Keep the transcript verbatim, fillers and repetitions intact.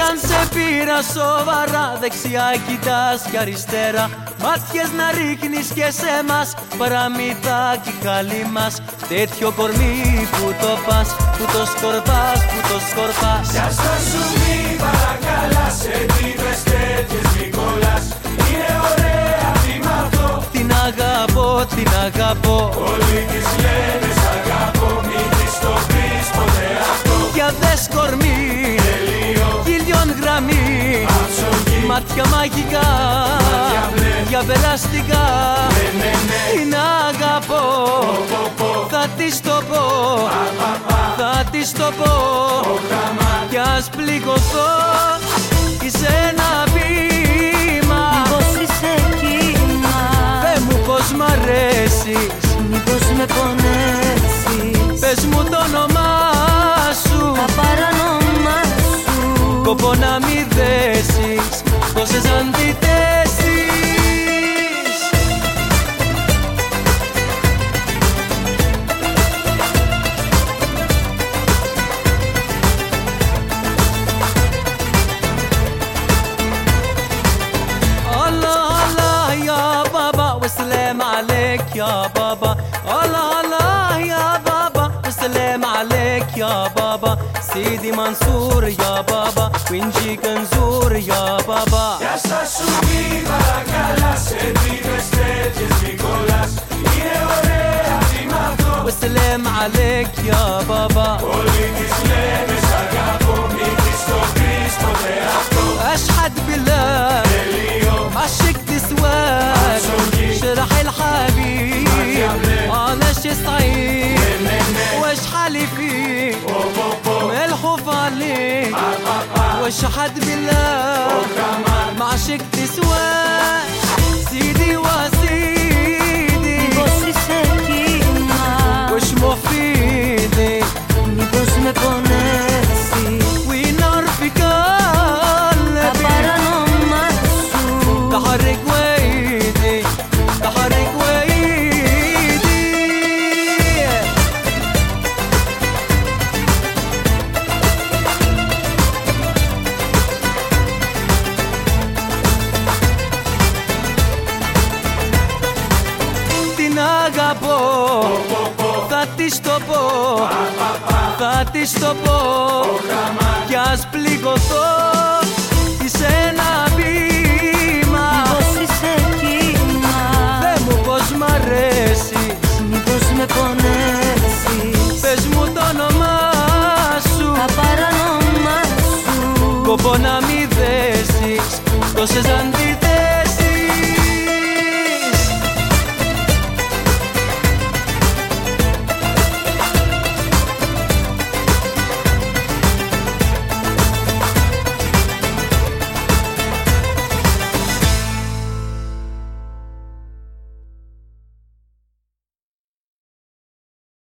αν σε πήρα σοβαρά, δεξιά κοιτάς κι αριστερά, μάτιες να ρίχνεις και σε μας, παραμυθάκι καλή μας. Τέτοιο κορμί που το πας, που το σκορπάς, που το σκορπάς. Για στα σου μη παρακαλάς, σε τρίβες τέτοιες μη κολλάς. Είναι ωραία τι μ' αυτό, την αγαπώ, την αγαπώ. όλοι τις λένε σ' αγαπώ, μη της το πεις ποτέ αυτό. Για δες κορμί, τελείω, χίλιον γραμμή, αψογή, μάτια μαγικά, μάτια μπλε, για περαστικά. ναι, ναι, ναι, Την αγαπώ, πω, πω, πω, θα της το πω, πα, πα, πα, θα της το πω. ο χαμά, Κι ας πληγωθώ, είσαι ένα βήμα. Μήπως είσαι κύμα, Πες μου πως μ' αρέσεις, μήπως με πονέσεις. πες μου το όνομά σου, Τα παρανομά σου, κόπο να μη δέσεις τόσες αντιθέσεις. والسلام عليك يا بابا، الله الله يا بابا، والسلام عليك يا بابا، سيدي منصور يا بابا، ونجيك نزور يا بابا. Για στα σου μη παρακαλάς, σε τρίβες τέτοιες μη κολλάς. Είναι ωραία τι μ' αυτό, والسلام عليك يا بابا. όλοι τις λένε σ' αγαπώ, μη της το πεις ποτέ αυτό. أشهد بالله τελείω, عشقت سواك، شرح الحبيب أنا شي صعيب، واش حالي فيك ملحوف عليك، واش حد بالله ما عشقت سواك، سيدي وسيدي. μήπως είσαι κύμα, واش مفيدي، μήπως με πονέσεις. ونار في Τα قلبي، παρανομά σου, تحرك ويدي، تحرك ويدي. Την αγαπώ, θα της το πω, θα της το πω. Κι ας πληγωθώ, είσαι ένα βήμα. μήπως είσαι κύμα, Πες μου πως μ' αρέσεις, μήπως με πονέσεις.